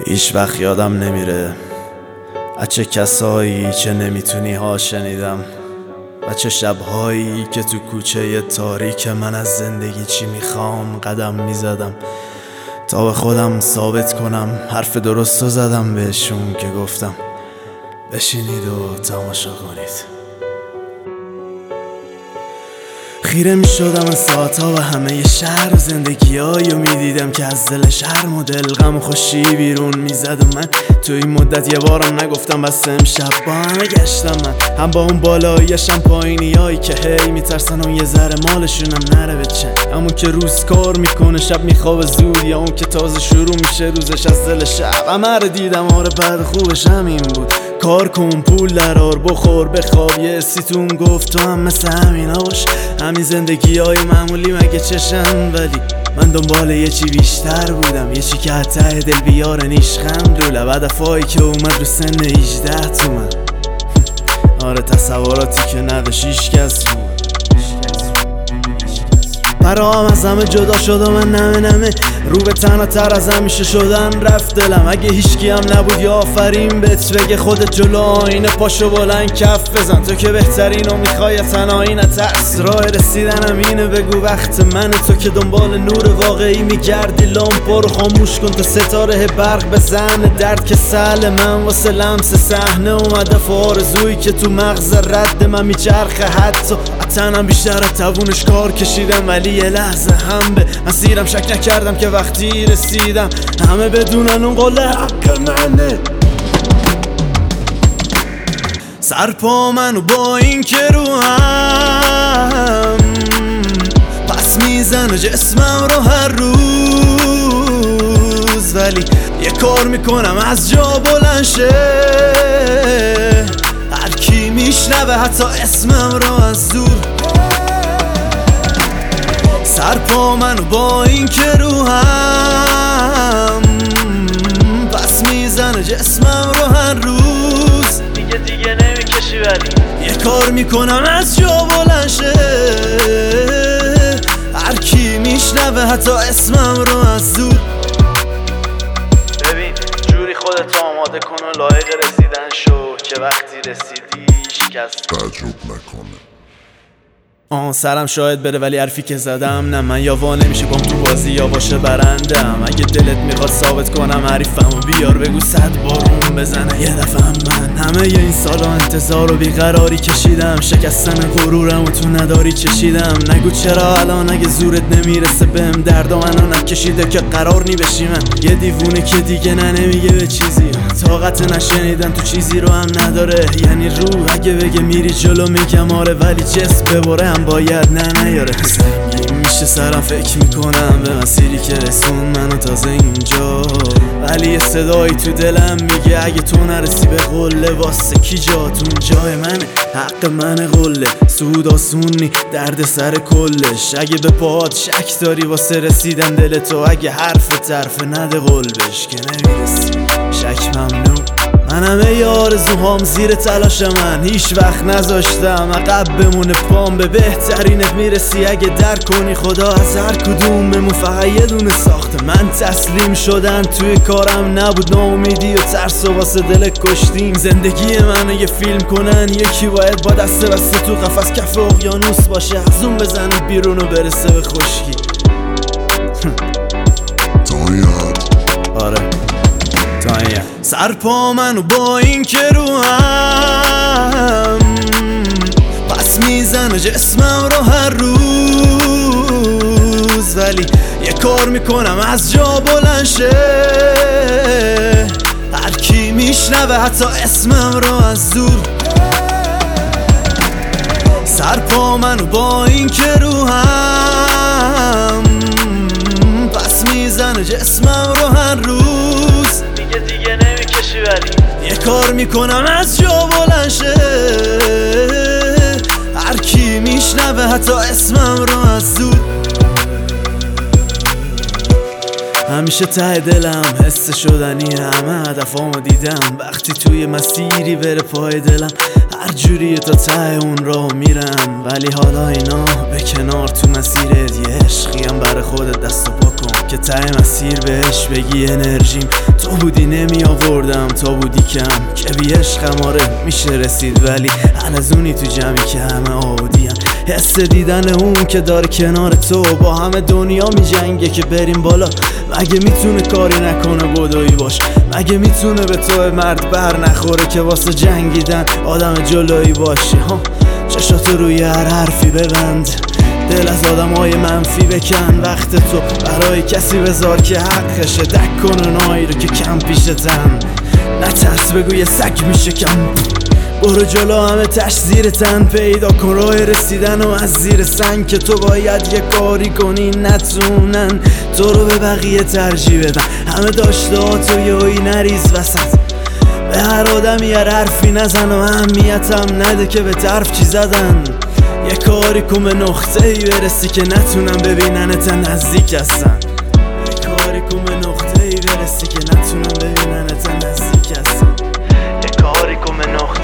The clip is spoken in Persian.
هیچ وقت یادم نمیره از چه کسایی که نمیتونی ها شنیدم و چه شبهایی که تو کوچه تاریک من از زندگی چی میخوام قدم میزدم تا به خودم ثابت کنم حرف درستو زدم بهشون که گفتم بشینید و تماشا کنید. خیره می شدم ساعتها و همه شهر و زندگیایی و می دیدم که از دل شرم و دل غم و خوشی بیرون می زد و من تو این مدت یه بارم نگفتم بس امشب با همه گشتم من هم با اون بالاییشم پایینیایی که هی می ترسن اون یه ذره مالشونم نره به چند، همون که روز کار میکنه شب میخوابه زود یا اون که تازه شروع میشه روزش از دل شب. همه رو دیدم آره بعد خوبش همین بود، کار کن پول درار بخور بخواب یه سیتون گفت تو هم مثل همینا باش، همین زندگی های معمولی مگه چشن، ولی من دنبال یه چی بیشتر بودم، یه چی که حتی دل بیاره نیشخم دوله بعد افایی که اومد رو سن 18 تومن. آره تصوراتی که نداشت هیچ کس بود، برام از همه جدا شد و من نمه رو به تنها تر از همیشه شدن رفت دلم. اگه هیچکی هم نبود یا آفرین بهت بگه خودت جلو آینه پاشو بلند کف بزن، تو که بهترین و میخوای تنهایی نترس، راه رسیدنم اینه بگو وقت منه، تو که دنبال نور واقعی میگردی لامپا رو خاموش کن تا ستاره برق بزن، درد که سهل من واسه لمس صحنه اومده فارزویی که تو مغز رد من میچرخه، حتی تنم بیشتر از توونش کار کشیدم ولی یه لحظه هم به مسیرم شک نکردم که وقتی رسیدم همه بدونن اون قول حق منه. سرپا منو با این که رو هم پس میزنه جسمم رو هر روز، ولی یه کار میکنم از جا بلند شه، هر کی میشنوه حتی اسمم رو از دور. سرپا منو با این که رو هم پس میزنه جسمم رو هر روز، دیگه نمیکشی ولی یه کار میکنم از جا بلند شه، هر کی میشنوه حتی اسمم رو از دور. ببین جوری خودت آماده کن و لایق رسیدن شو که وقتی رسیدی هیچکس تعجب نکنه. سرم شاید بره ولی حرفی که زدم نه من یا وا نمیشه بام تو بازی یا باشه برندم، اگه دلت میخواد ثابت کنم حریفم و بیار بگو 100 بارون بزنه یه دفعه من همه این سالا انتظار و بیقراری کشیدم، شکستن غرورم و تو نداری چشیدم، نگو چرا الان اگه زورت نمیرسه بهم درد و منو نکشیده که قرار نی بشی من یه دیوونه که دیگه نمیگه به چیزی، طاقت نشنیدن تو چیزی رو هم نداره، یعنی روح اگه بگه میری جلو میگم آره ولی جسم ببره هم باید نیاره. میشه سرم فکر میکنم به مسیری که رسون منو تازه اینجا، ولی یه صدایی تو دلم میگه اگه تو نرسی به قله واسه کی جاتون جای منه، حق منه قله سود آسونی درد سر کلش، اگه به پاهات شک داری واسه رسیدن دل تو اگه حرف طرف نده قلبش که نمیرسی شک ممنون. من همه آرزوهام زیر تلاش من هیچ وقت نذاشتم عقب بمونه پام، به بهترینت میرسی اگه درک کنی خدا از هر کدوممون فقط یه دونه ساخته. من تسلیم شدن توی کارم نبود، ناامیدی و ترس و واسه دل کشتیم، زندگی منو یه فیلم کنن یکی باید با دست بسته تو قفس کف اقیانوس باشه، از اون بزنه بیرون و برسه به خشکی. آره سرپا منو با این که رو هم پس میزنه جسمم رو هر روز، ولی یه کار میکنم از جا بلند شه، هر کی میشنوه حتی اسمم رو از دور. سرپا منو با این که رو هم پس میزنه جسمم رو هر روز، دیگه نمیکشی ولی یه کار میکنم از جا بلند شه، هر کی میشنوه حتی اسمم رو از دور. همیشه ته دلم حس شدنی همه هدفامو دیدم وقتی توی مسیری بره پای دلم هر جوری تا ته اون راه میرم ولی حالا اینا به کنار تو مسیرت یه عشقیم برای خودت دست و پا کن که ته مسیر بهش بگی انرژیم تو بودی نمی آوردم تا بودی کم که بی عشقم آره میشه رسید ولی حلزونی تو جمعی که همه عادیم حس دیدن اون که داره کنار تو با همه دنیا می جنگه که بریم بالا مگه میتونه کاری نکنه بدوی باش مگه میتونه به تو مرد بر نخوره که واسه جنگیدن آدم جلویی باشی ها چشاتو روی هر حرفی ببند دل از آدمای منفی بکن وقت تو برای کسی بذار که حقشه دک کن اونایی رو که کم پیشتن نترس بگو یه سگ میشه کم برو جلو همه تش زیر تن پیدا کن راه رسیدن و از زیر سنگ که تو باید یه کاری کنی نتونن تو رو به بقیه ترجیح بدن همه داشته ها تو یهویی نریز وسط به هر آدمی هر حرفی نزن و اهمیتم نده که به طرف چی زدن یه کاری کن به نقطه ای برسی که نتونم ببیننت نزدیک هستن یه کاری کن به نقطه ای برسی که نتونم ببیننت نزدیک هستن یه کاری کن به نقطه